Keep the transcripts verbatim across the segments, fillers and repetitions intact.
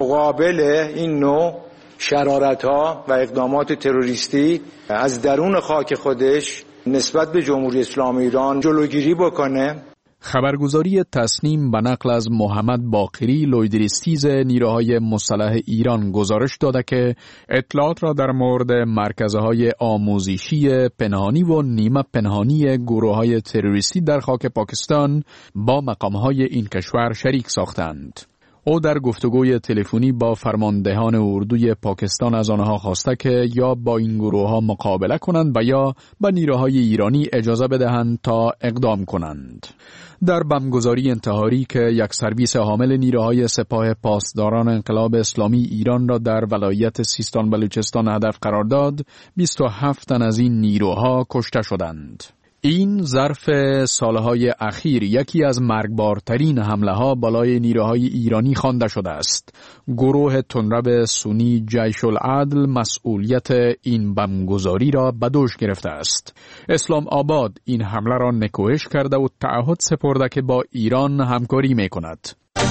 مقابل این نوع شرارت‌ها و اقدامات تروریستی از درون خاک خودش نسبت به جمهوری اسلامی ایران جلوگیری بکنه. خبرگزاری تسنیم به نقل از محمد باقری لویدریستیز نیروهای مسلح ایران گزارش داده که اطلاعات را در مورد مرکزهای آموزشی پنهانی و نیمه پنهانی گروه‌های تروریستی در خاک پاکستان با مقام‌های این کشور شریک ساختند. او در گفتگوی تلفنی با فرماندهان اردوی پاکستان از آنها خواسته که یا با این گروه‌ها مقابله کنند و یا به نیروهای ایرانی اجازه بدهند تا اقدام کنند. در بمبگذاری انتحاری که یک سرویس حامل نیروهای سپاه پاسداران انقلاب اسلامی ایران را در ولایت سیستان بلوچستان هدف قرار داد، بیست و هفت تن از این نیروها کشته شدند. این ظرف سالهای اخیر یکی از مرگبارترین حمله ها بالای نیروهای ایرانی خوانده شده است. گروه تندرو سنی جیش العدل مسئولیت این بمبگذاری را به دوش گرفته است. اسلام آباد این حمله را نکوهش کرده و تعهد سپرده که با ایران همکاری می کند.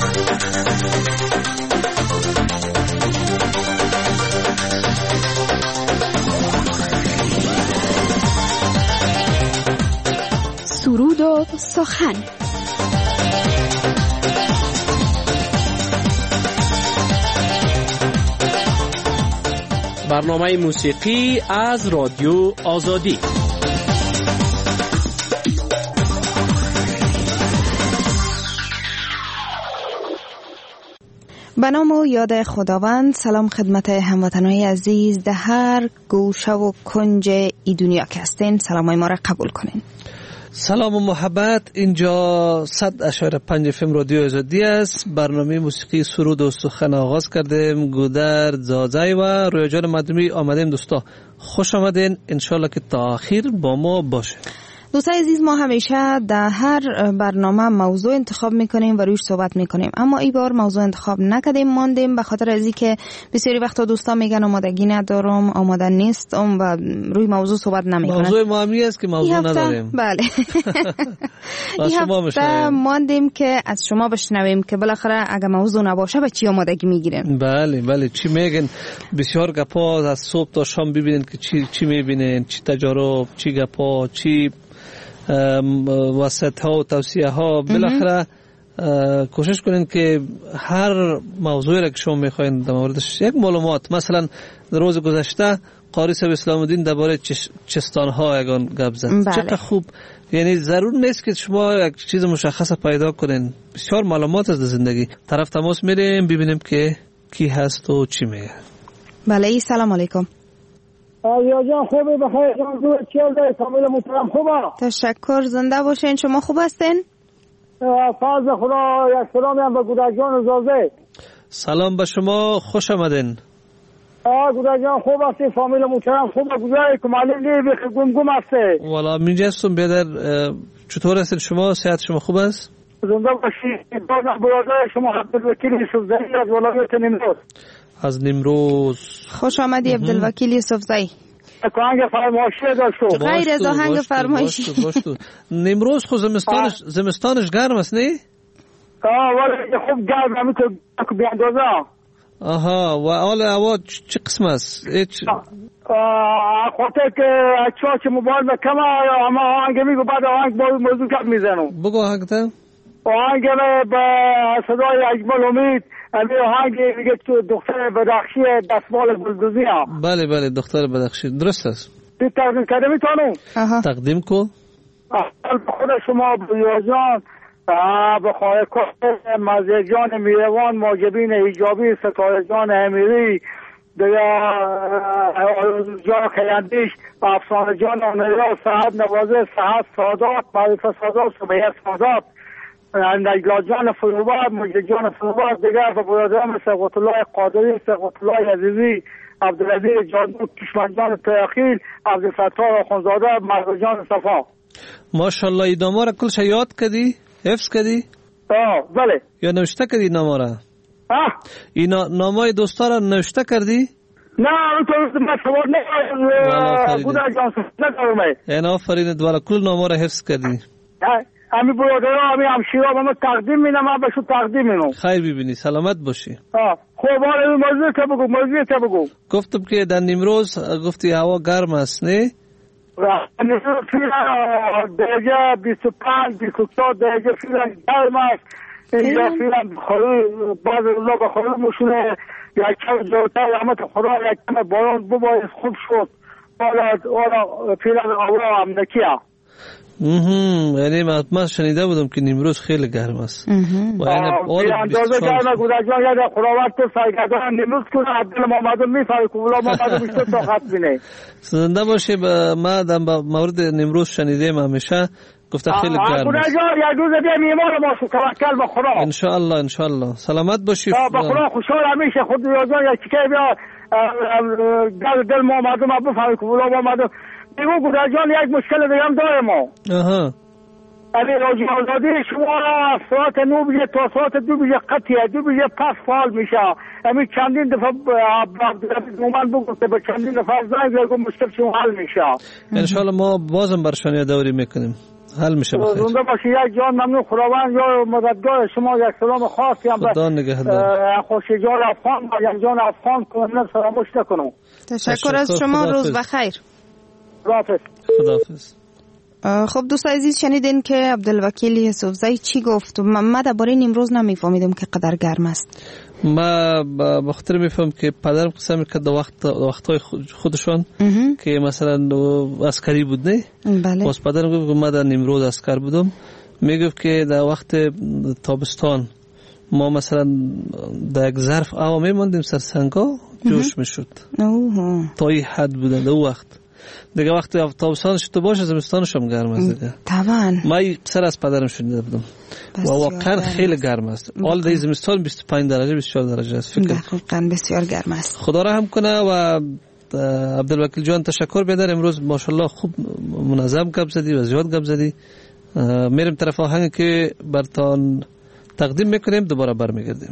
سرود و سخن. برنامه موسیقی از رادیو آزادی. به نام و یاد خداوند. سلام خدمت هموطنان عزیز در هر گوشه و کنج ای دنیا که هستین. سلامای ما را قبول کنین. سلام و محبت. اینجا صد اشاره پنج فم رادیو آزادی است. برنامه موسیقی سرود و سخن آغاز کردیم. گودر زازای و رویا جان مدمی آمدیم. دوستا خوش آمدین. انشالله که تا آخر با ما باشه. دوستای عزیز، ما همیشه در هر برنامه موضوع انتخاب میکنیم و روش صحبت میکنیم، اما این بار موضوع انتخاب نکردیم، ماندیم به خاطر از اینکه بسیاری وقتا دوستا میگن آمادگی ندارم، آماده نیستم و روی موضوع صحبت نمیکنن. موضوع مهمی است که موضوع نداریم. بله. این هفته ماندیم که از شما بشنویم که بالاخره اگه موضوع نباشه به چی آمادگی میگیرین. بله بله، چی میگن؟ بسیار گپا از صبح تا شام ببینین که چی چی میبینین، چی تجارب، چی گپا، چی واسط ها و توصیه ها. بالاخره کوشش کنین که هر موضوعی را که شما میخواین در موردش یک معلومات، مثلا روز گذشته قاری صاحب اسلام الدین درباره چستان ها یگان گپ زد. چقدر خوب. یعنی ضرور نیست که شما یک چیز مشخص پیدا کنین، بسیار معلومات از زندگی. طرف تماس میریم ببینیم که کی هست و چی میگه. بله، سلام علیکم. آیا جان خوبه؟ بخیر جان. دو چهل دای فامیل محترم خوبه؟ تشکر. زنده باشین. شما خوب هستین؟ فضل خدا. یک سلامی هم به گودر جان زازه. سلام به شما، خوش آمدین. آه گودر جان خوب هستی؟ فامیل محترم خوبه؟ گودر که معلوم نیست گم گم هستی. والا من جستم بیادر. چطور هستین شما؟ صحت شما خوب است؟ زنده باشی. بازم برادر شما عبدالوکیل یوسفزئی از ولایت نمروز. از نمروز خوش آمدی عبدالوکیل یوسفزئی. آهنگ فرمایشی داشتو. غیر از آهنگ فرمایشی. نمروز خو زمستانش زمستانش گرم است نه؟ آه ولی خوب گرم همین که بی اندازه. آها. و حال هوا چه قسم است؟ هیچ خاطر که چاچ موبایل به کمه اما آهنگ میگو بعد آهنگ با موضوع کپ میزنم. بگو آهنگ تا. آهنگ به صدای اجمل امید. امی آهنگ میگه تو دختر بدخشی دستمال گلدوزی هم. بله بله دختر بدخشی درست است. دی تقدیم کرده میتونم؟ تقدیم کو. احوال به خود شما برویا جان، به خواهر کار مزید جان میروان، ماجبین ایجابی، ستاره جان امیری، دیگه جان خیندیش، افسانه جان آنریا، صحب نوازه، صحب سادات، معرفه سادات، صبحیه سادات، نجلا جان فروباد، مجد جان فروباد، دیگر به برادران سقوط الله قادری، سقوط الله عزیزی، عبدالعزیز جادو، کشمن جان تیاخیل، عبدالفتار آخونزاده، مرد جان صفا. ماشاءالله. این نامه را کلش یاد کردی؟ حفظ کردی؟ آه بله. یا نوشته کردی نامه را؟ آه این نامه دوستا را نوشته کردی؟ نه اونطور من سوار نه بودن جان نکردم. این آفرین دوارا کل نامه را حفظ کردی؟ همین برادرها همین همشیرا به ما تقدیم میدم، من بهشون تقدیم میدم. خیر ببینی، سلامت باشی. خب حالا موضوع تا بگو، موضوع تا بگو. گفتم که در نیمروز گفتی هوا گرم است نه؟ نیمروز فعلا درجه بیست و پنج بیست و چهار درجه فعلا گرم است. اینجا فعلا خدا بعض روزا به خدا مشونه یک کم جوتر رحمت خدا یک کم باران بباید خوب شد. حالا حالا فعلا هوا امنکیه. یعنی من شنیده بودم که نیمروز خیلی گرم است. و یعنی اندازه گرم گودجان یاد خداوند تو سرگردان نیمروز کنه عبدال محمد میفره که ولا محمد بیشتر طاقت بینه. زنده باشه. ما در مورد نیمروز شنیدیم همیشه گفته خیلی گرم است. گودجان یک روز بیا میمار ما توکل به خدا. ان شاء الله ان شاء الله. سلامت باشی. به خدا خوشحال همیشه. خود یادان یک چیکه بیا دل دل محمد ما بفره که ولا محمد دیگه گودجان یک مشکل دیگه هم داره ما. آها. اگه راجع آزادی شما ساعت نو بجه تا ساعت دو بجه قطعه دو بجه پس فعال میشه. همین چندین دفعه دومن بگوسته به چندین دفعه زنگ بگو مشکل شما حل میشه. انشالله ما بازم برشان یادآوری میکنیم. حل میشه بخیر. زنده باشی. یک جان ممنون. خداوند یا مددگار شما یک سلام خاصی هم خدا نگهدار. خوشیجان افغان و یک جان افغان کنم فراموش نکنم. تشکر از شما. روز بخیر. خداحافظ. خداحافظ. خب دوستان عزیز شنیدین که عبدالوکیل یوسفزئی چی گفت. من درباره نیمروز نمیفهمیدم که قدر گرم است. ما به خاطر میفهم که پدرم قسم کرد در وقت وقتای خودشان که مثلا عسکری بود نه. بله. باز پدرم گفت من در نیمروز عسکر بودم. میگفت که در وقت تابستان ما مثلا در یک ظرف آب میموندیم سر سنگا جوش میشد. تا این حد بودن در وقت. دیگه وقتی تابستانش تو باشه زمستانش هم گرم است دیگه. طبعا. ما سر از پدرم شنیده بودم. و واقعا خیلی گرم است. حال در زمستان بیست و پنج درجه بیست و چهار درجه است فکر. دقیقاً بسیار گرم است. خدا رحم کنه. و عبدالوکیل جان تشکر بدار. امروز ماشاءالله خوب منظم گپ زدی و زیاد گپ زدی. میرم طرف آهنگ که برتان تقدیم میکنیم دوباره برمیگردیم.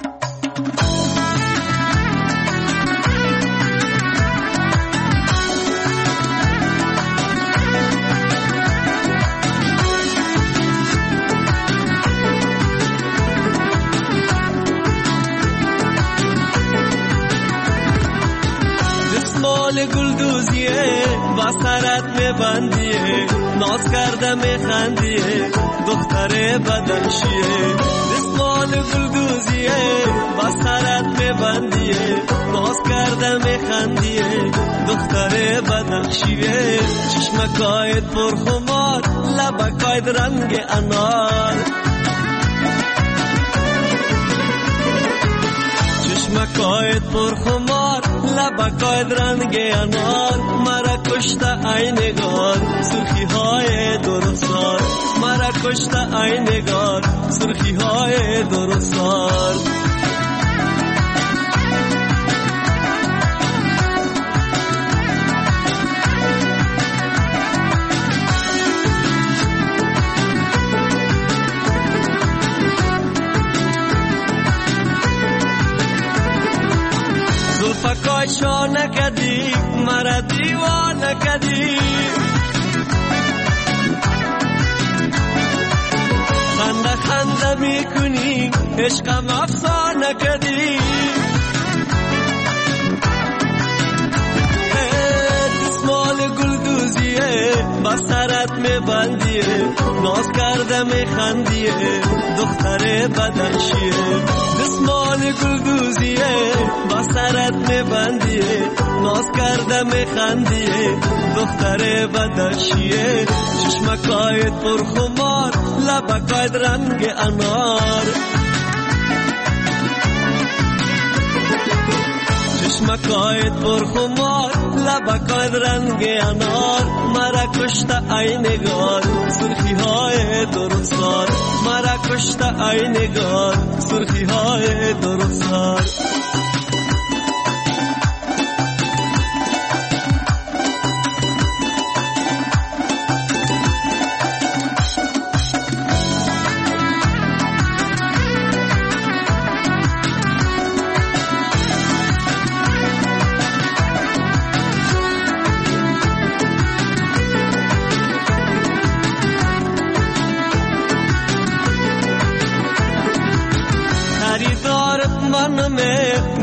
گلدوزیه با سرت میبندیه ناز کرده میخندیه دختر بدخشیه دستمال گلدوزیه با سرت میبندیه ناز کرده میخندیه دختر بدخشیه چشمکایت پرخمار لبکایت رنگ انار چشمکایت پرخمار لبکایت رنگ انار مرا کشته ای نگار سرخی های درستار مرا کشته ای نگار سرخی های درستار زلفکای شانه کدی مرا دیوانه کدی خنده خنده میکنی عشقم افسانه کدی دستمال گلدوزیه با سرت میبندیه ناز کرده میخندیه دختر بدخشیه دستمال گلدوزیه با سرت میبندیه ناز کرده میخندیه دختر بدخشیه چشمکایت پرخمار لبکایت رنگ انار چشمکایت پرخمار لبکایت رنگ انار مرا کشته ای نگار سرخی های درستار مرا کشته ای نگار سرخی های درستار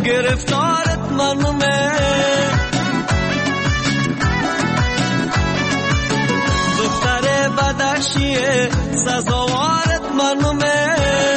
گرفتارت منومه دختر بدخشیه سزاوارت منومه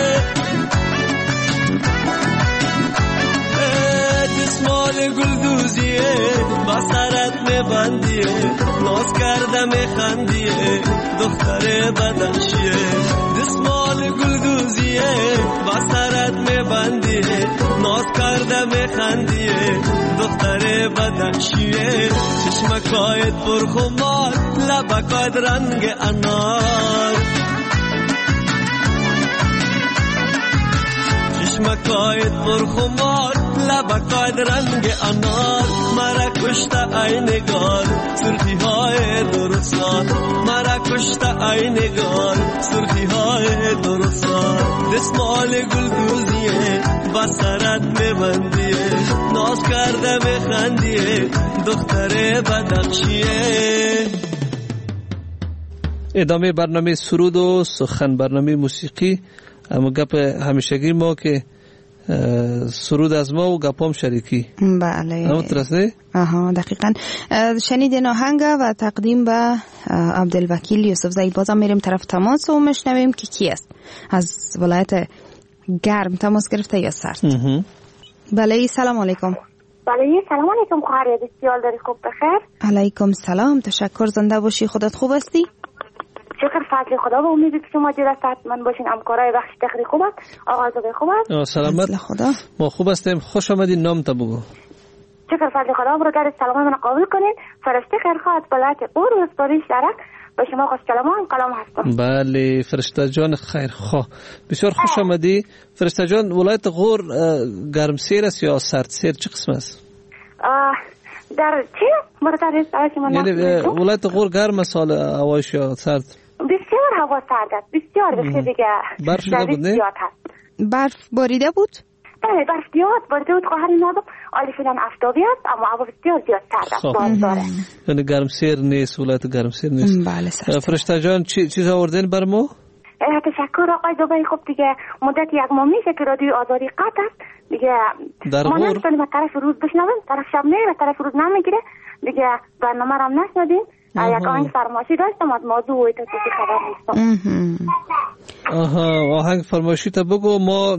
دسمال گلدوزیه بسرت میبندیه ناز کرده میخندیه دختر بدخشیه دسمال گلدوزیه بسرت میبندیه ناز کرده میخندیه دختر بدخشیه چشمکایت پرخمار لبکایت رنگ انار چشمکایت پرخمار لبکایت رنگ انار مرا کشته ای نگار سرخی های درخسار مرا کشته ای نگار سرخی های درخسار دسمال گلدوزیه بسرت میبندیه ناز کرده میخندیه دختر بدخشیه. ادامه برنامه سرود و سخن برنامه موسیقی. اما گپ همیشگی ما که سرود از ما و گپام شریکی. بله اما درسته؟ آها دقیقاً. شنیدین آهنگ و تقدیم به عبدالوکیل یوسف زی. بازم میریم طرف تماس و میشنویم که کی است از ولایت گرم تماس گرفته یا سرد. بله سلام علیکم. بله سلام علیکم خواهر بسیار داری خوب بخیر. علیکم سلام تشکر زنده باشی. خودت خوب هستی؟ شکر فضل خدا و امید که شما جلسه من باشین. همکارای بخش تخری خوب است؟ آغاز خوب است؟ سلامت خدا. ما خوب هستیم. خوش آمدین. نام تا بگو. شکر فضل خدا. برادر سلام من قبول کنین. فرشته خیرخواه از بلد اور و سپاری شرک به شما خوش کلام کلام هستم. بله فرشته جان خیرخواه بسیار خوش آمدی. فرشته جان ولایت غور گرمسیر است یا سردسیر چه قسم است؟ در چی؟ برادر شما یعنی ولایت غور گرم است حال هوایش یا سرد؟ بسیار هوا سرد است. بسیار بخیر دیگه. برف شده بود نه؟ برف باریده بود؟ بله برف زیاد باریده بود خواهر نازم. حالی فعلا آفتابی است اما هوا بسیار زیاد سرد است. باز داره. یعنی گرمسیر نیست ولایت گرمسیر نیست. بله سرد. فرشته جان چی چیز آوردین بر ما؟ تشکر آقای دوبای. خوب دیگه مدت یک ماه میشه که رادیو آزادی قطع است دیگه. ما نمیتونیم طرف روز بشنویم. طرف شب نه و طرف روز نمیگیره دیگه. برنامه را هم نشنیدیم. یک آهنگ فرمایشی داشتم از موضوع تا چیزی خبر نیستم. آها آهنگ فرمایشی تا بگو. ما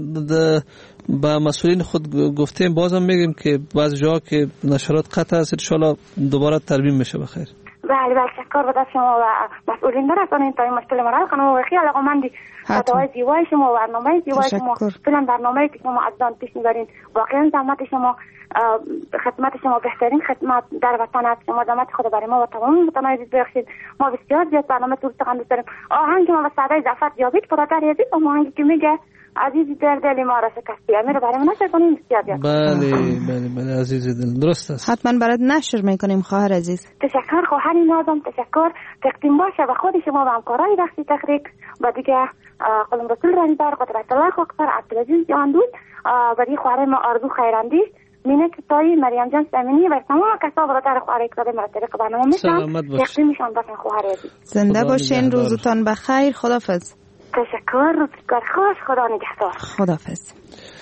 با مسئولین خود گفتیم بازم میگیم که بعض جا که نشرات قطع است انشالله دوباره ترمیم میشه بخیر. بله بله تشکر به دست شما و مسئولین برسانید تا این مشکل ما را کنم و خیلی علاقه‌مندی خطاهای زیبای شما و برنامه زیبای شما فعلا برنامه‌ای که شما از آن پیش می‌برین واقعا زحمت شما خدمت شما بهترین خدمت در وطن است. شما زحمت خود برای ما و تمام متنایز بخشید. ما بسیار زیاد برنامه تو تقدم داریم. آهنگ ما و سعدای زفت یابید برادر یزید و آهنگی که میگه عزیزی در دل ما را شکستی امیر برای ما نشر کنیم بسیار زیاد. بله بله بله عزیزی دل درست است. حتما برات نشر میکنیم خواهر عزیز. تشکر خواهر نازم. تشکر تقدیم باشه و خود شما و همکارای بخش تحریک و دیگه قلم رسول رنیبر قدرت الله اکبر عبدالعزیز جاندود برای خواهر ما آرزو خیراندیش مینه کتایی مریم جان سمینی و تمام کسا برادر خواهر اکرام را طریق برنامه میشن تقدیمشان باشن خواهر عزیز. زنده باشین. روزتان بخیر. خداحافظ. تشکر. روزگار خوش. خدا نگهدار. خداحافظ.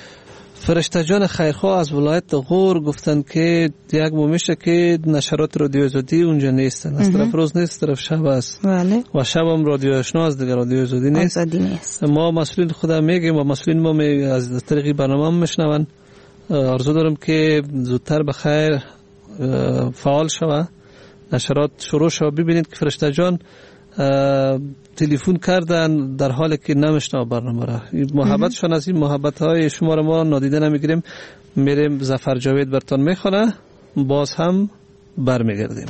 فرشته جان خیرخواه از ولایت غور گفتن که یک مومیشه که نشرات رادیو آزادی اونجا نیستن. از طرف روز نیست طرف شب است. بله. و شب هم رادیو آشنا است دیگه رادیو آزادی نیست. آزادی نیست. ما مسئولین خدا میگیم و مسئولین ما می از طریق برنامه هم میشنون. آرزو دارم که زودتر بخیر فعال شوه نشرات شروع شوه. ببینید که فرشته جان تلفن کردن در حالی که نمیشنه برنامه را. محبتشان از این محبت های شما را ما نادیده نمیگیریم. میریم ظفر جاوید برتان میخونه باز هم برمیگردیم.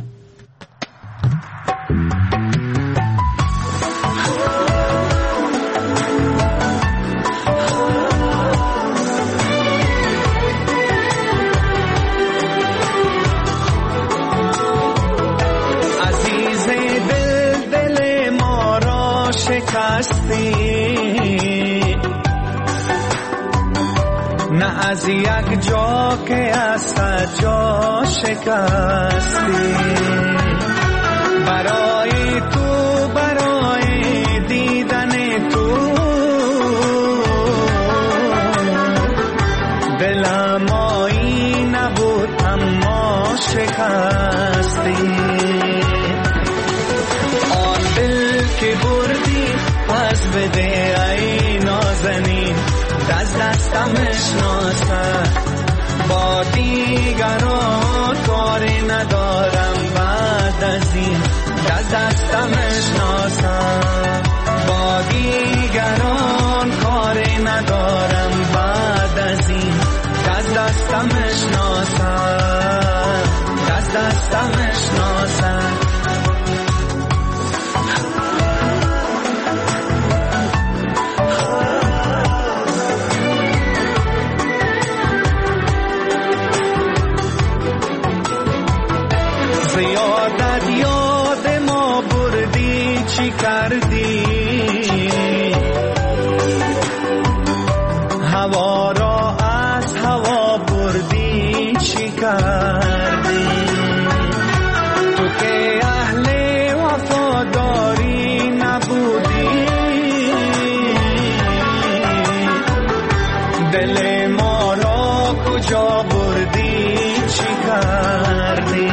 نه از یک جا که از صد جا شکستی برای تو برای دیدن تو دلم آی شکستی. آن دل که بردی پس بده ای نازنین، دست دستم اشناسم با دیگران کاری ندارم بعد از این، دست دستم اشناسم با دیگران کاری ندارم بعد از این، دست دستم اشناسم دست دستم اشناسم. زیادت یاد ما بردی چی کردی، هوا را از هوا بردی چی کردی. تو که اهل وفاداری نبودی، دل ما را کجا بردی چی کردی.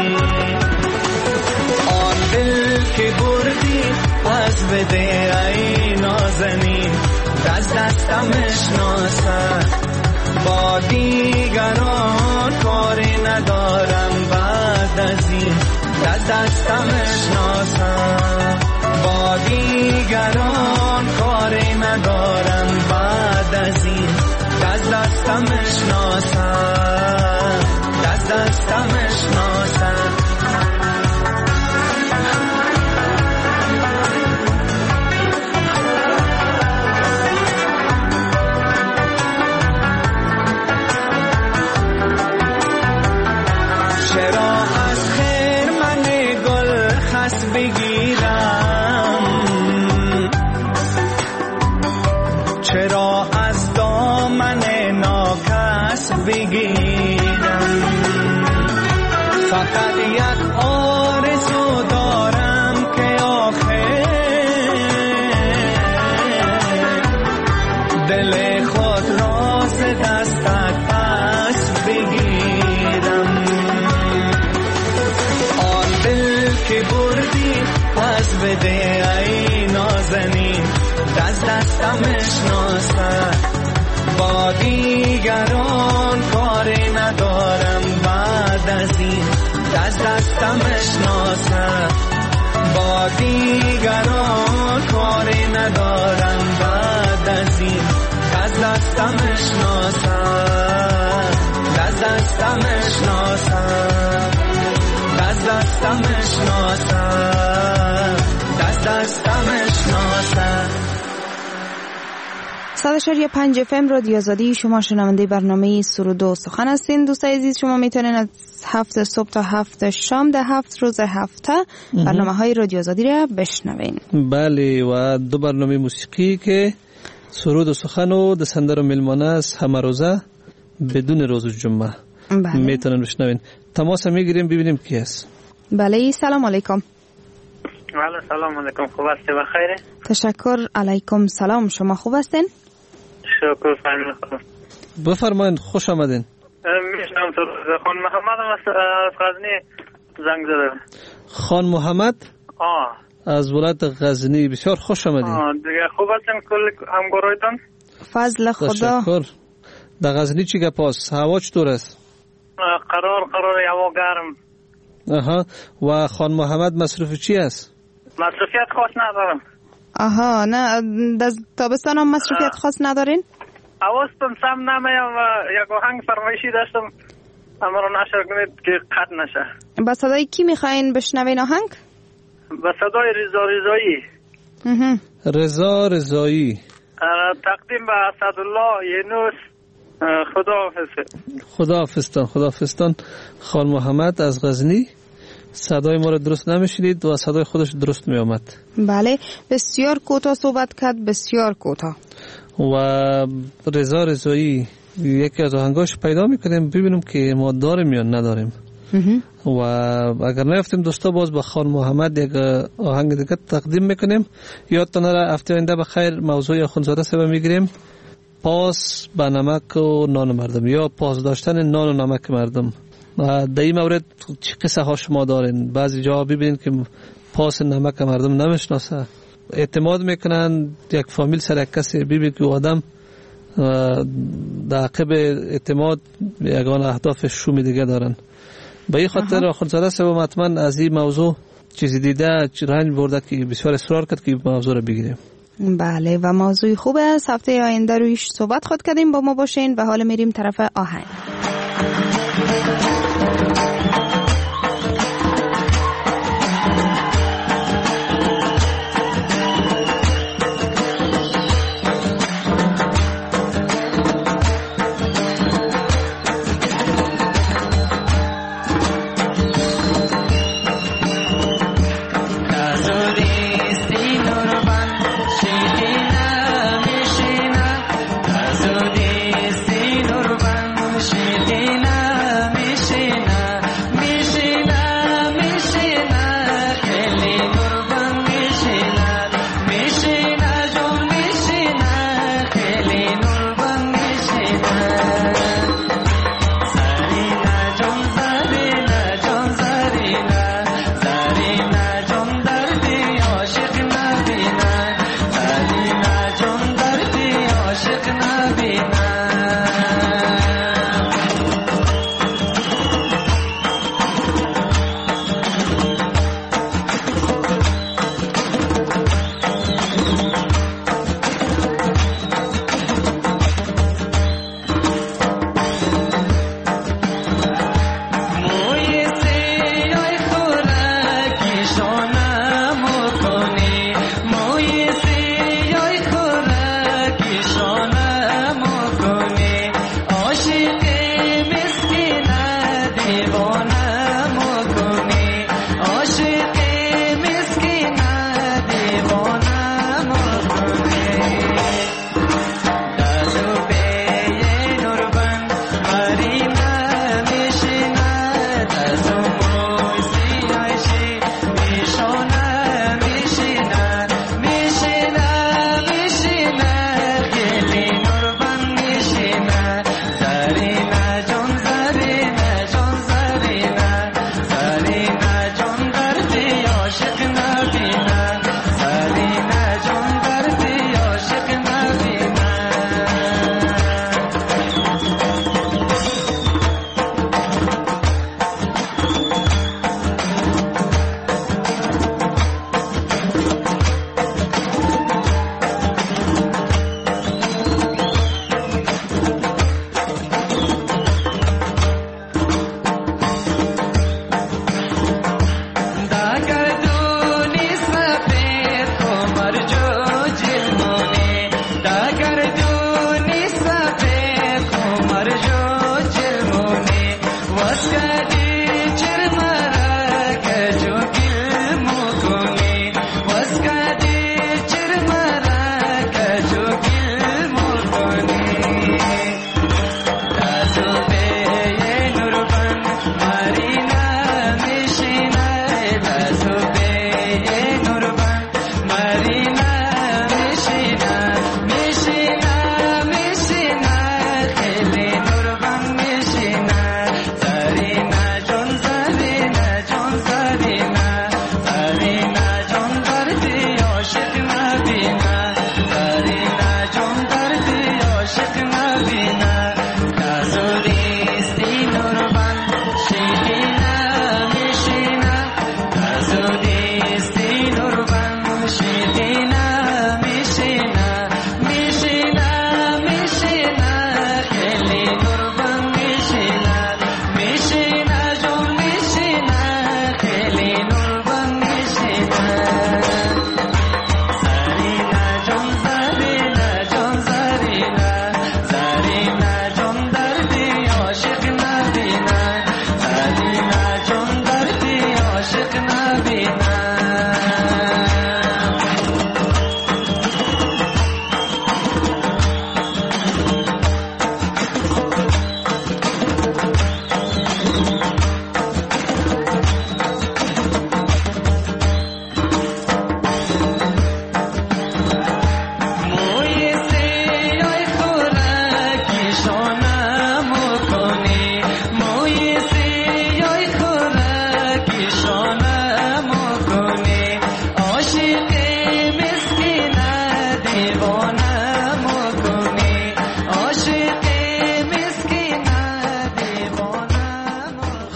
که بردی پس بده ای نازنین، دست دستم اشناسم با دیگران کاری ندارم بعد از این، دست دستم اشناسم با دیگران کاری ندارم بعد از این، دست دستم اشناسم دست دستم اشناسم. بگیرم چرا از دامن ناکس بگیرم، فقط یک آرزو دارم که آخر دل خود را ز دستت پس بگیرم. آن دل که بردی پس بده ای نازنین، دست دستم اشناسم با دیگران کاری ندارم بعد از این، دست دستم اشناسم با دیگران کاری ندارم بعد از این، دست دستم اشناسم دست دستم اشناسم دست دستم اشناسم دست دستم اشناسم. صد و شش پنج اف ام رادیو آزادی، شما شنونده برنامه سرود و سخن هستین. دوستای عزیز، شما میتونین از هفت صبح تا هفت شام ده هفت روز هفته برنامه های رادیو آزادی را بشنوین. بله، و دو برنامه موسیقی که سرود و سخن و دسنده رو میلمانه است همه روزه بدون روز جمعه بله. میتونن بشنوین. تماس میگیریم ببینیم کی است. بله، سلام علیکم. بله سلام علیکم، خوب هستی؟ بخیره؟ تشکر. علیکم سلام، شما خوب هستین؟ شکر فرمایید. بفرمایید، خوش آمدین. میشنم تو خان محمد از غزنی زنگ زدم. خان محمد؟ آه از ولایت غزنی، بسیار خوش آمدین. آه دیگه خوب هستین کل همکارایتان؟ فضل خدا. تشکر. در غزنی چی گپ است؟ هوا چطور است؟ قرار قرار هوا گرم. آها، و خان محمد مصروف چی است؟ مصروفیت خاص ندارم. آها، نه در تابستان هم مصروفیت خاص ندارین؟ حواستم سم نمیم و یک آهنگ فرمایشی داشتم، اما رو نشر کنید که قطع نشه. با صدای کی میخواین بشنوین آهنگ؟ با صدای رضا رضایی. رضا رضایی. تقدیم به اسدالله یونس. خداحافظ. خداحافظتان خداحافظتان. خان محمد از غزنی، صدای ما رو درست نمیشنید و صدای خودش درست می آمد. بله، بسیار کوتاه صحبت کرد، بسیار کوتاه. و رضا رضایی یکی از آهنگاش پیدا میکنیم ببینیم که ما داریم یا نداریم. و اگر نیفتیم دوستا باز با خان محمد یک آهنگ دیگه تقدیم میکنیم. یادتان نره هفته آینده بخیر موضوع آخوندزاده سبا میگیریم، پاس به نمک و نان مردم یا پاس داشتن نان و نمک مردم. در این مورد چه قصه ها شما دارین؟ بعضی جا ببینید که پاس نمک مردم نمیشناسه، اعتماد میکنن یک فامیل سر یک کسی، ببینید که آدم در عقب اعتماد یگان اهداف شوم دیگه دارن. به این خاطر آخوندزاده صاحب حتما از این موضوع چیزی دیده رنج برده که بسیار اصرار کرد که موضوع رو بگیریم. بله و موضوع خوب است. هفته آینده رویش صحبت خود کردیم. با ما باشین و حالا میریم طرف آهنگ.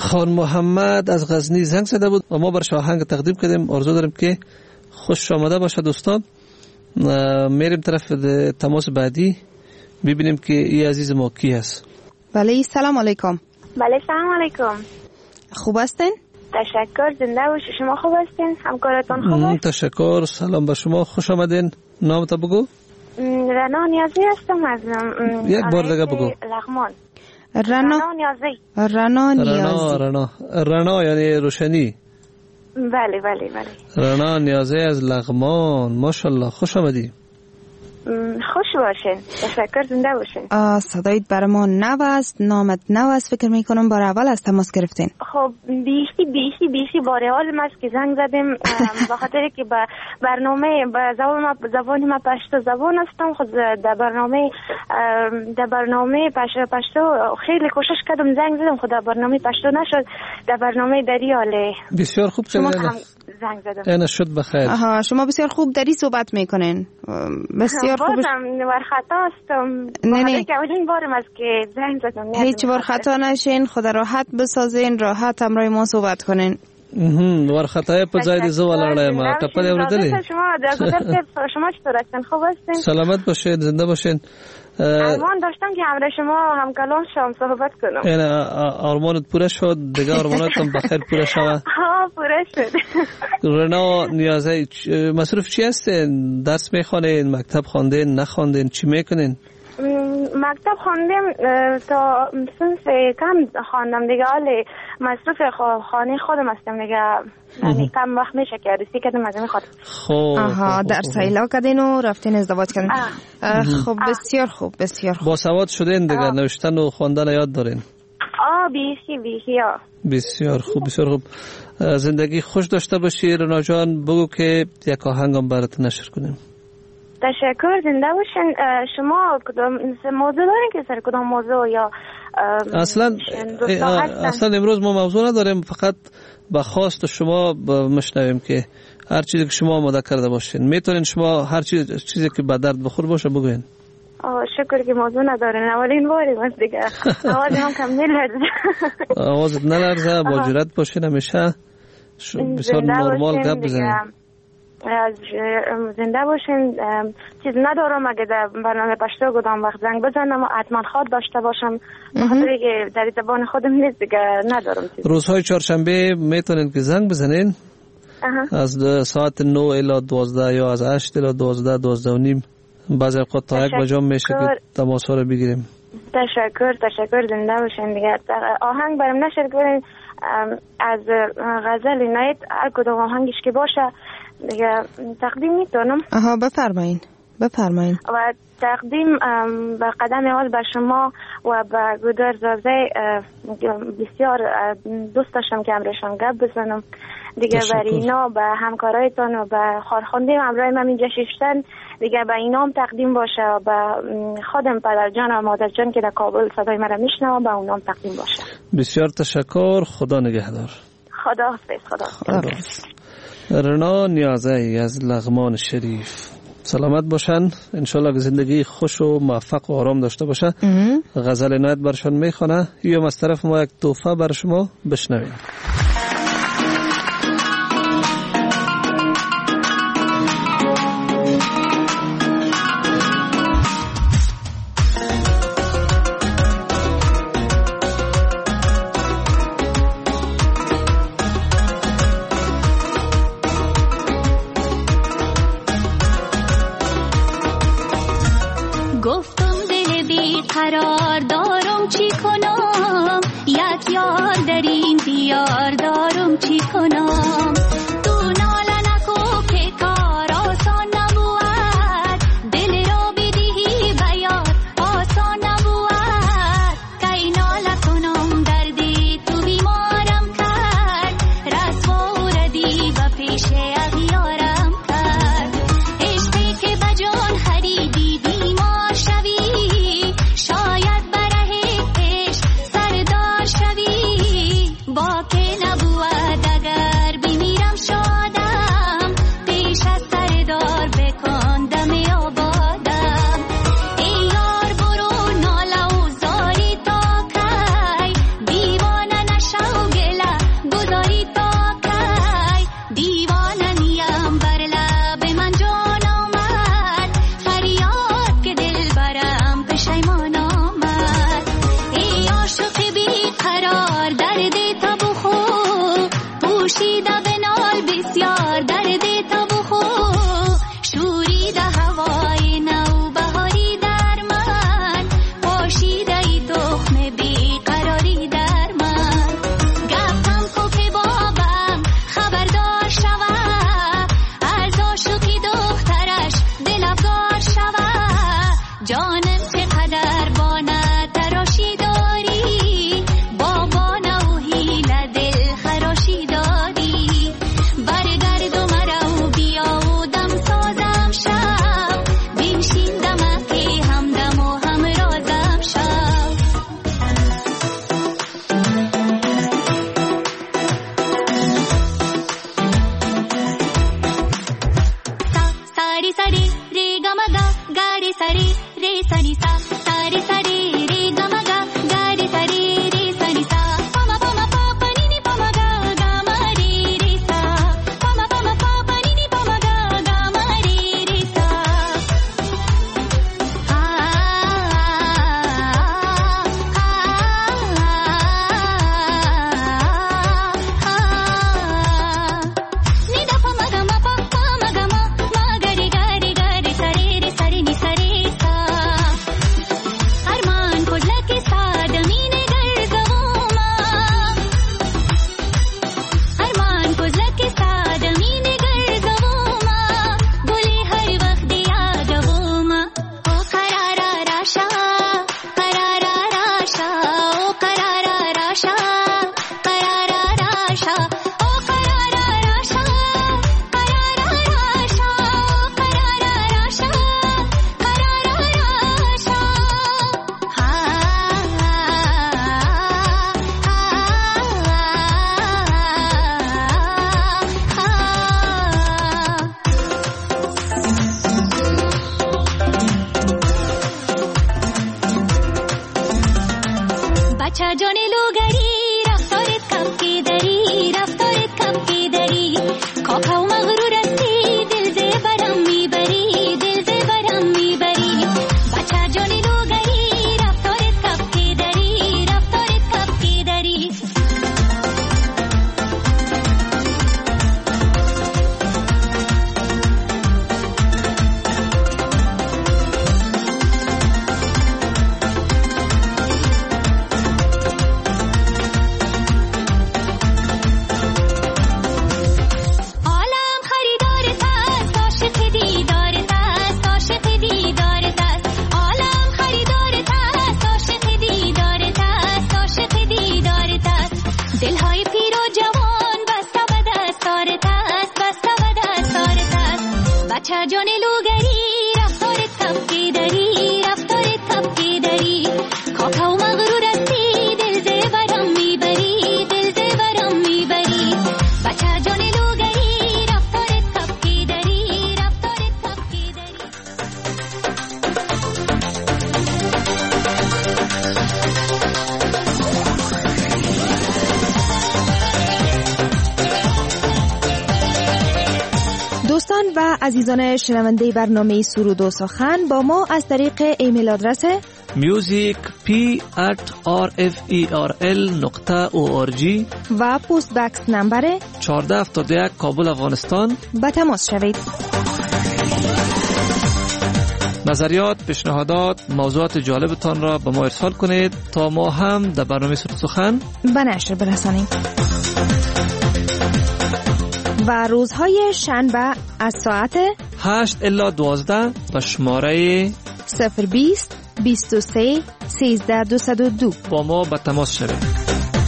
خان محمد از غزنی زنگ زده بود و ما برش آهنگ تقدیم کردیم. آرزو داریم که خوش آمده باشه دوستان. میریم طرف تماس بعدی ببینیم که این عزیز ما کی هست. بله سلام علیکم. بله سلام علیکم. خوب هستین؟ تشکر، زنده باشی. شما خوب هستین؟ همکارتون خوب است؟ تشکر، سلام به شما، خوش آمدین. نامت بگو. رنا نیازی هستم از یک بار دیگه بگو. لغمان. رنا نیازی. رنا نیازی. رنا رنا رنا یعنی روشنی. بله بله بله. رنا نیازی از لغمان. ماشاءالله، خوش آمدی. خوش باشین. تشکر، زنده باشین. صدایت برای ما نو است، نامت نو است. فکر میکنم بار اول از تماس گرفتین. خب بیشی بیشی بیشی بار اول ما که زنگ زدیم به خاطر که با برنامه با زبان ما زبان ما پشتو زبان هستم. خود در برنامه در برنامه پشتو خیلی کوشش کردم زنگ زدم، خود در برنامه پشتو نشد. در برنامه دریاله بسیار خوب شما هم زنگ زدم. اینا شد بخیر. آها، شما بسیار خوب دری صحبت میکنین. بسیار خوب. بازم ور خطا هستم. نه نه. که اولین بارم است که زنگ زدم. هیچ ور خطا نشین، خدا راحت بسازین، راحت همراه ما صحبت کنین. اه ور خطای په ځای دې زه ولاړم ما ټپه دې اورېدلې. شما د ګذر شما چطور هستین؟ خوب هستین؟ سلامت باشید، زنده باشین. آرمان داشتم که همراه شما همکلام شام صحبت کنم. یعنی آرمانت پوره شد، دیگه آرمانت هم بخیر پوره شود. ها پوره شد. رنا نیازی مصروف چی هستین؟ درس میخوانین، مکتب خواندین، نخواندین، چی میکنین؟ مکتب خواندم تا صنف کم خواندم دیگه، حالی مصروف خانه خودم هستم دیگه، یعنی کم وقت میشه که عروسی کردم از این خاطر. خب آها، در سیلا کردین و رفتین ازدواج کردین. خب بسیار خوب، بسیار خوب. با سواد شدین دیگه، نوشتن و خواندن یاد دارین. آه بیشی بیشی ها. بسیار خوب، بسیار خوب. زندگی خوش داشته باشی رنا جان. بگو که یک آهنگم برات نشر کنیم. تشکر، زنده باشین. شما کدام موضوع دارین که سر کدام موضوع یا اصلا اصلا امروز ما موضوع نداریم، فقط با خواست شما مشنویم که هر چیزی که شما آماده کرده باشین. میتونین شما هر چیز چیزی که به درد بخور باشه بگوین. آه شکر که موضوع ندارین، اولین باری بس دیگه. آواز هم کم نلرزه. آوازت نلرزه، با جرأت باشین، همیشه بسیار نرمال گپ بزنین. از زنده باشین. چیز ندارم اگه در برنامه پشتو کدام وقت زنگ بزنم حتما خواد داشته باشم، بخاطر که در زبان خودم نیست دیگه ندارم چیز. روزهای چهارشنبه میتونین که زنگ بزنین از ساعت نه الی دوازده یا از هشت الی دوازده دوازده و نیم. بعضی اوقات تا یک بجام میشه که تماس ها رو بگیریم. تشکر تشکر، زنده باشین دیگه. آهنگ برام نشر کنین از غزل عنایت، هر کدام آهنگش که باشه دیگه تقدیم میتونم. آها بفرمایین بفرمایین. و تقدیم به قدم اول به شما و به گودر زازه، بسیار دوست داشتم که همراهشان گپ بزنم دیگه. برای اینا به همکارایتان و به خارخوانده همراه من اینجا شیشتن دیگه به اینا هم تقدیم باشه و به خودم پدر جان و مادر جان که در کابل صدای مرا میشنوه به اونام تقدیم باشه. بسیار تشکر، خدا نگهدار. خدا حافظ. خدا حافظ. رنا نیازی از لغمان شریف، سلامت باشن، انشالله که زندگی خوش و موفق و آرام داشته باشن. غزل عنایت برشان میخونه، یا از طرف ما یک تحفه بر شما بشنویم. قرار دارم چی کنم، یک یار در این دیار دارم چی کنم. تو ناله نکو که کار آسان نبود، دل را بدهی بیار آسان نبود. کی ناله کنم دردی تو بیمارم کرد، رسوا ردی و پیش اغیارم کرد. عشقی که بجان خریدی بیمار شوی، شاید بره عشق سردار شوی. با که نبود میبری رفتارت کم که داری رفتارت کم که داری کاکا و مغرور هستی دل زبرم میبری دل زبرم میبری بچه جانی لوگری رفتارت کم که داری رفتارت کم که داری جان لوگری رفتارت کم که داری رفتارت کم که داری کاکا و مغرور هستی دل زبرم میبری دل زبرم میبری بچه جان لوگری رفتارت کم که داری رفتارت کم که داری دوستان و عزیزان شنونده برنامه سرود و سخن با ما از طریق ایمیل آدرس music p at r f e r l نقطه او آر جی و پست بکس نمبر چهارده هفتاد و یک کابل افغانستان به تماس شوید. نظریات، پیشنهادات، موضوعات جالبتان را به ما ارسال کنید تا ما هم در برنامه سرود و سخن به نشر برسانیم. و روزهای شنبه از ساعت هشت الی دوازده به شماره صفر بیست بیست و سه سیزده دویست و دو با ما به تماس شوید.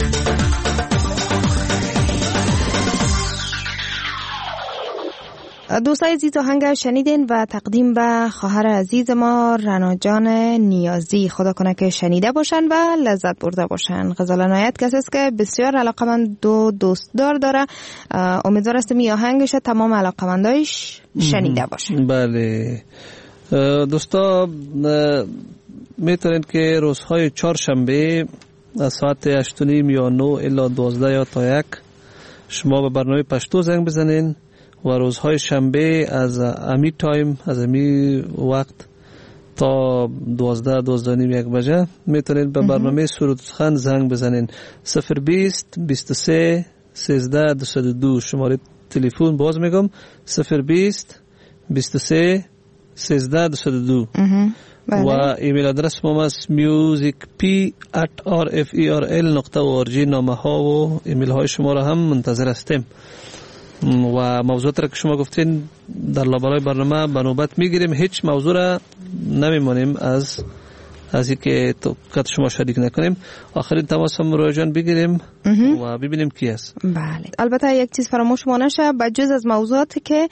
دوستای عزیز آهنگ شنیدین و تقدیم به خواهر عزیز ما رنا جان نیازی. خدا کنه که شنیده باشن و لذت برده باشن. غزل عنایت کسی است که بسیار علاقمند و دوستدار داره. امیدوار هستم این آهنگش تمام علاقمندایش شنیده باشن. بله دوستا، میتونید که روزهای چهارشنبه از ساعت هشت و نیم یا نه الی دوازده یا تا یک شما به برنامه پشتو زنگ بزنین و روزهای شنبه از امی تایم از امی وقت تا دوازده دوازده نیم یک بجه میتونید به برنامه سرود و سخن زنگ بزنین. صفر بیست بیست و سه سیزده دویست و دو شماره تلفن باز میگم صفر بیست بیست و سه سیزده دویست و دو و ایمیل آدرس ما است musicp at r f e r l نقطه او آر جی. نامه ها و ایمیل های شما را هم منتظر هستیم و موضوعات را که شما گفتین در لابلای برنامه به نوبت میگیریم. هیچ موضوع را نمیمانیم از از اینکه توقعات شما شریک نکنیم. آخرین تماس هم روی جان بگیریم و ببینیم کی است. بله، البته یک چیز فراموش ما نشه، بجز از موضوعاتی که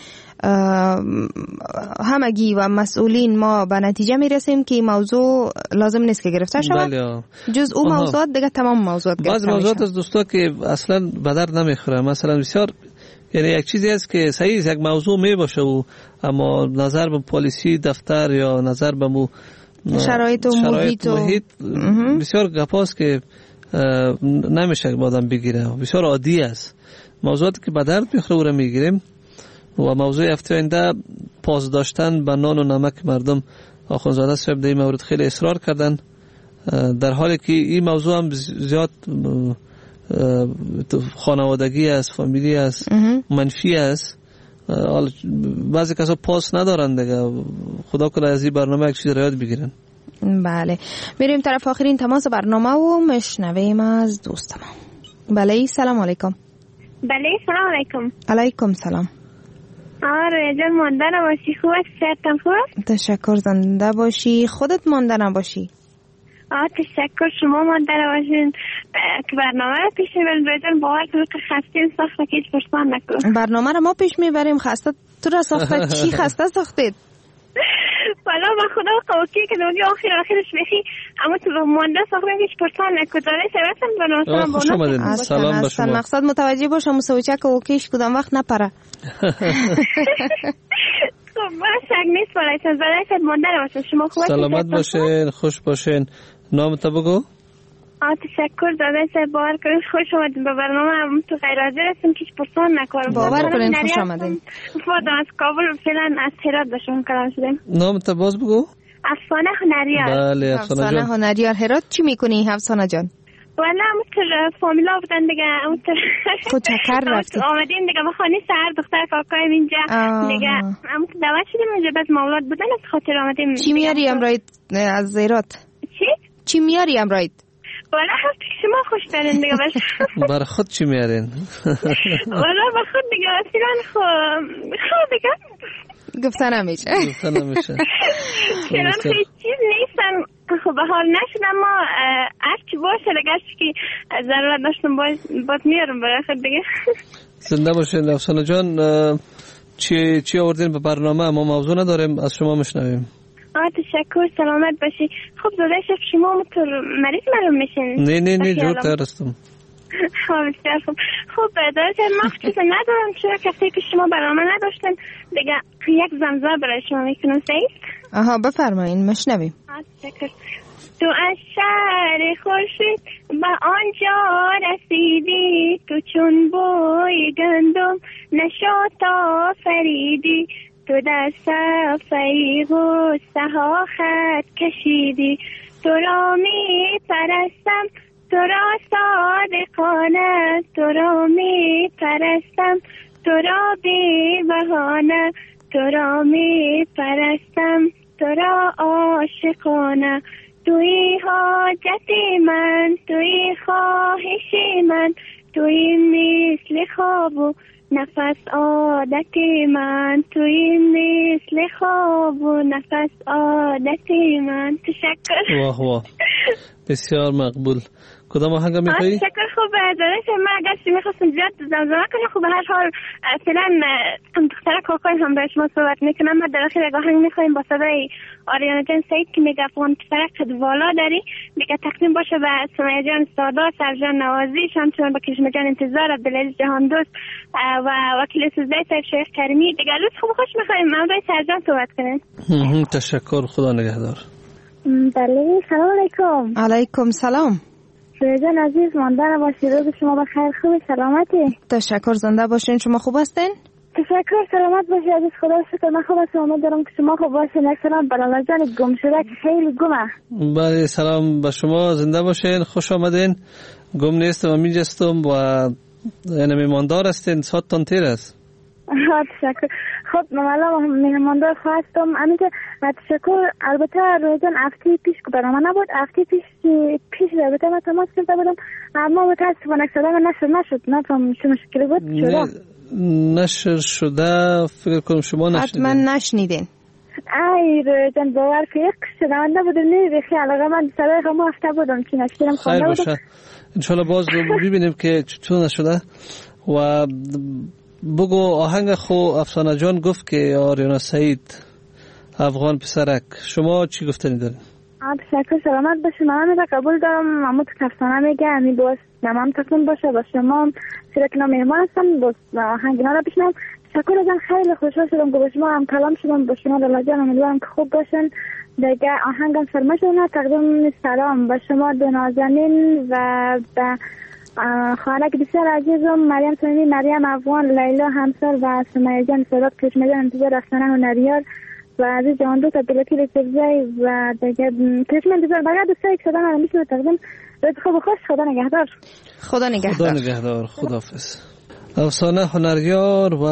همگی و مسئولین ما به نتیجه میرسیم که این موضوع لازم نیست که گرفته شود. بله. جز اون موضوعات دیگه تمام موضوعات گرفته میشه. بعض موضوعات از دوستا که اصلا به درد نمیخوره، مثلا بسیار یعنی یک چیزی است که صحیح یک موضوع می باشه و اما نظر به پالیسی دفتر یا نظر به مو شرایط و محیط, محیط بسیار گپاست که نمیشه آدم بگیره، بسیار عادی است. موضوعاتی که به درد میخوره او را میگیریم و موضوع هفته آینده پاس داشتن به نان و نمک مردم. آخوندزاده صاحب در این مورد خیلی اصرار کردن، در حالی که این موضوع هم زیاد خانوادگی است، فامیلی است، منفی است. بعضی کسا پاس ندارن دیگه. خدا کنه از این برنامه یک چیز را یاد بگیرن. بله، میریم طرف آخرین تماس برنامه و مشنویم از دوستم. بله، سلام علیکم. بله، سلام علیکم. علیکم سلام. آره جان، مانده نباشی. خوب است؟ صحتم خوب است؟ تشکر. زنده باشی. خودت مانده نباشی. آه تشکر. شما مانده نباشین که برنامه رو پیش میبرین. رجان باور کنید که خستین ساخته که هیچ پرسان نکن. برنامه رو ما پیش میبریم، خسته تو را ساخته. چی خسته ساختید؟ والا با خدا قوکی که دوگی آخر آخرش بخی اما تو مانده ساختن هیچ پرسان نکن. داره سبتن بناسان خوش آمدین. سلام به شما. مقصد متوجه باشم مسوچه که اوکیش کدام وقت نپره. خب من شک نیست برای چند برای شد مانده نباشن. شما خوب سلامت باشین، خوش باشین. نام تا بگو. آه تشکر داده بار کنید، خوش آمدید به برنامه. هم تو غیر حاضر هستم که پرسان نکارم. باور کنید خوش آمدید. فقط از کابل فعلا از هرات به شما کلام شدیم. نام تو باز بگو. افسانه هنریار. بله افسانه جان. افسانه هنریار هرات چی میکنی افسانه جان؟ والا همونطور فامیلا بودن دیگه، همونطور خود چکر رفتی؟ آمدیم دیگه به خانه سهر دختر کاکایم اینجا دیگه، همونطور دعوت شدیم اینجا، بعد مولاد بودن از خاطر آمدیم. چی میاری امراید از هرات؟ چی؟ چی میاری امراید؟ والا هفته که شما خوش دارین دیگه بس. برای خود چی میارین؟ والا با خود دیگه اصلا خود دیگه گفتن نمیشه. گفتن نمیشه. فعلا خیلی چیز نیستن، خب به حال نشد، اما هرچی باشه لگرش که ضرورت داشتم باید میارم برای خود دیگه. زنده باشین افسانه جان. چی چی آوردین به برنامه؟ ما موضوع نداریم، از شما میشنویم. آه تشکر، سلامت باشی. خب زاده شف شما مطور مریض معلوم میشین؟ نه نه نه جور ترستم. خب بسیار خوب. خب دارید ما چیز ندارم، چرا کسی که شما برنامه نداشتن دیگه یک زمزمه برای شما میکنم. سعید؟ آها بفرمایین مشنویم. آه تشکر. تو از شهر خورشید به آنجا رسیدی، تو چون بوی گندم نشاط آفریدی، تو در صفحه غصه ها خط کشیدی، تو را می پرستم تو را صادقانه، تو را می پرستم تو را بی بهانه، تو را می پرستم تو را عاشقانه، توی حاجت من توی خواهش من، توی مثل خواب و نفس عادت من، توی مثل خواب و نفس عادت من. تشکر. واه واه بسیار مقبول. کدام آهنگ میخوایی؟ تشکر. خوب داداش من اگر چی میخواستم زیاد زمزمه کنم، خب به هر حال فعلا دختر کاکای هم به شما صحبت میکنم. ما در آخر یک آهنگ میخواییم با صدای آریانا جان سعید که میگه افغان پسرک قد والا داری، میگه تقدیم باشه به سمیه جان سادات، سرجان نوازی، همچنین با کریشما جان انتظار، عبدالعزیز جهان دوست و وکیل سوزده صاحب شیخ کریمی. دیگه لطف خوب خوش میخواییم من با سرجان صحبت کنیم. تشکر، خدا نگهدار. بله سلام علیکم. علیکم سلام. سویجان عزیز ماندن باشید، روز شما بخیر، خوب سلامتی؟ تشکر، زنده باشین. شما خوب هستین؟ تشکر، سلامت باشید عزیز، خدا شکر من خوب هستم. امید دارم که شما خوب باشین. یک سلام برای جان گم شده که خیلی گمه. بله سلام به شما، زنده باشین، خوش آمدین. گم نیستم و میجستم و یعنی میماندار هستین، ساعتتان تیر است. تشکر. خب مالا میماندار خواستم امیده تشکر. البته روزان هفته پیش که برنامه نبود، هفته پیش پیش البته من تماس کرده بودم اما متاسفانه صدام نشر نشد. نفهم چه مشکلی بود شده. نشر شده فکر کنم شما نشنیدین. حتما نشنیدین. ای روزان باور که یک شنونده بودم نه بخی علاقه من صدای خمو هفته بودم که نشکرم خونده بودم. خیر باشه انشالله باز ببینیم که چطور نشده. و بگو آهنگ خو افسانه جان گفت که آریانا سعید افغان پسرک، شما چی گفتنی دارین؟ تشکر، سلامت باشه. من هم قبول دارم اما تو افسانه میگه امی باز نمام تقدیم باشه با شما سرکنا مهمان هستم باز آهنگ ها را بشنم. تشکر ازم، خیلی خوشحال شدم که با شما هم کلام شدم، با شما لالا جان امیدوارم که خوب باشن. دیگه آهنگم فرمایش نه تقدیم سلام به شما دو نازنین و به خانه که بسیار عزیزم مریم سمیمی، مریم افغان، لیلا همسر و سمیه جان سادات، کریشما جان انتظار، افسانه هنریار و عزیز جهان دوست، عبدالوکیل سوزده و دیگه کریشما انتظار بقیه دوستایی که شدن رو میشه تقدیم. روز خوب خوش، خدا نگهدار. خدا نگهدار. خدا نگهدار. خداحافظ. افسانه هنریار و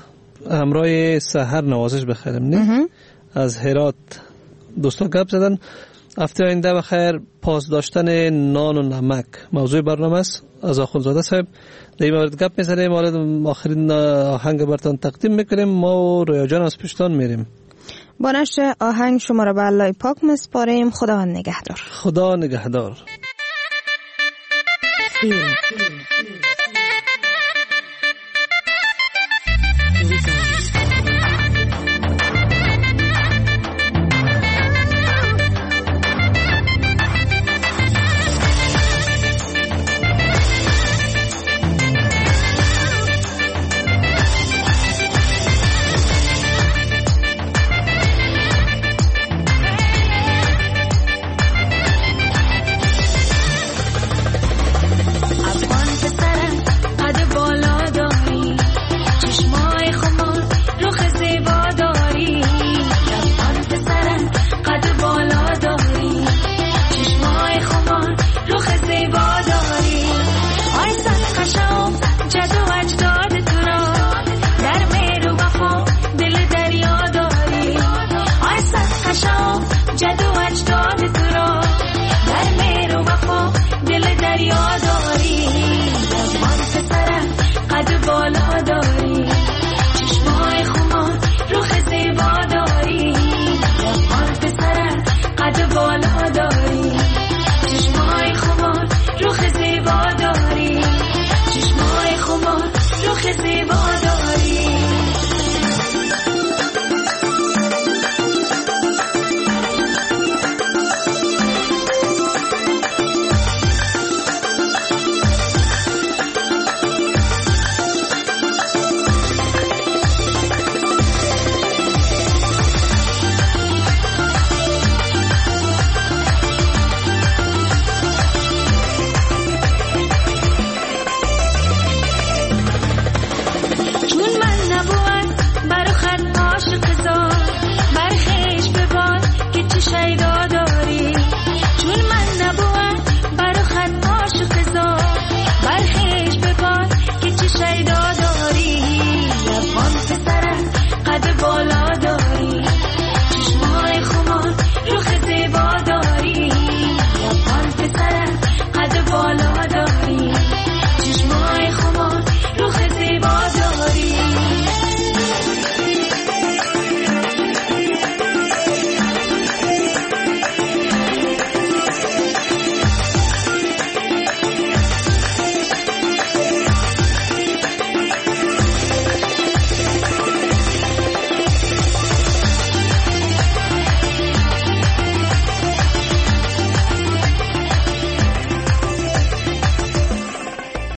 همراه سحر نوازش بخیرم نه از هرات دوستان گپ زدن. هفته آینده بخیر پاس داشتن نان و نمک موضوع برنامه است. از آخونزاده صاحب در این مورد گپ میزنیم، مورد آخرین آهنگ براتون تقدیم میکنیم. ما رویا جان از پشتان میریم. با نشر آهنگ شما را به الله پاک میسپاریم. خداوند نگهدار. خدا نگهدار.